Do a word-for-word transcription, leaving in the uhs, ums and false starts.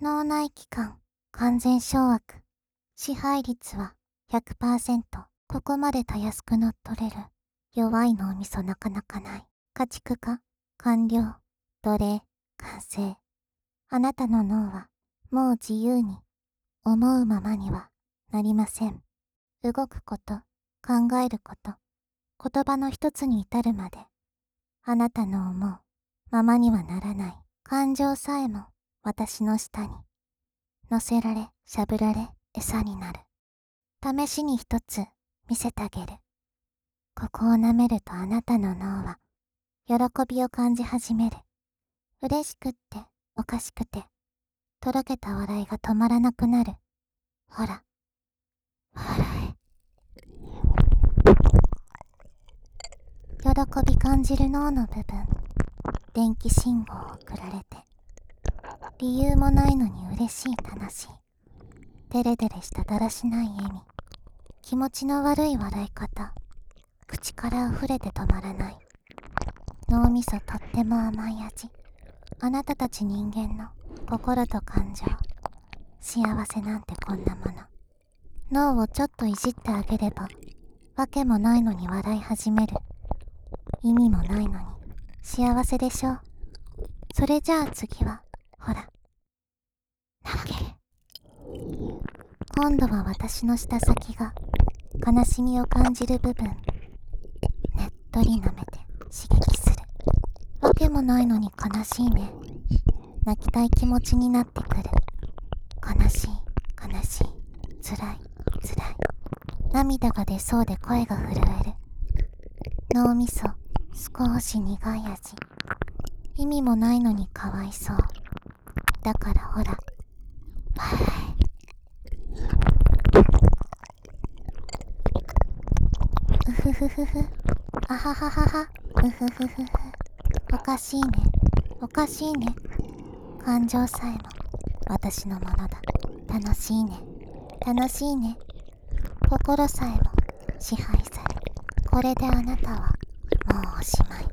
脳内器官完全掌握。支配率は ひゃくパーセント。ここまでたやすく乗っ取れる。弱い脳みそなかなかない。家畜化、完了、奴隷、完成。あなたの脳はもう自由に思うままにはなりません。動くこと、考えること、言葉の一つに至るまで、あなたの思うままにはならない。感情さえも私の下に乗せられ、しゃぶられ、餌になる。試しに一つ見せてあげる。ここを舐めるとあなたの脳は喜びを感じ始める。嬉しくっておかしくて、とろけた笑いが止まらなくなる。ほら、笑え。喜び感じる脳の部分、電気信号を送られて、理由もないのに嬉しい楽しい、デレデレしただらしない笑み、気持ちの悪い笑い方、口から溢れて止まらない。脳みそとっても甘い味。あなたたち人間の心と感情、幸せなんてこんなもの。脳をちょっといじってあげれば、わけもないのに笑い始める。意味もないのに幸せでしょう。それじゃあ次は、ほら、投げ。今度は私の舌先が悲しみを感じる部分、ねっとり舐めて刺激する。わけもないのに悲しいね。泣きたい気持ちになってくる。悲しい、悲しい、つらい、つらい。涙が出そうで声が震える。脳みそ、少し苦い味。意味もないのにかわいそう。だからほら、笑え。うふふふふ。あはははは。うふふふふ。おかしいね。おかしいね。感情さえも私のものだ。楽しいね。楽しいね。心さえも支配され、これであなたはもうおしまい。